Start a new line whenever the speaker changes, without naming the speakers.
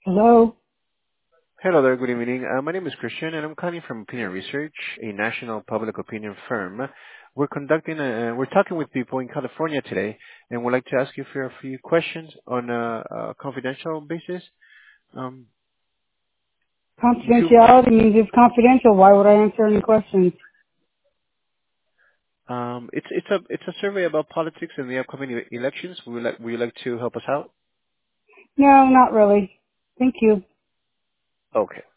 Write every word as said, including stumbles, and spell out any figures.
Hello?
Hello there. Good evening. Uh, my name is Christian, and I'm calling from Opinion Research, a national public opinion firm. We're conducting a, uh, we're talking with people in California today, and we'd like to ask you for a few questions on a, a confidential basis. Um, if you,
Confidentiality means it's confidential. Why would I answer any questions?
um, it's it's a it's a survey about politics and the upcoming e- elections. Would you like would you like to help us out?
No, not really. Thank you.
Okay.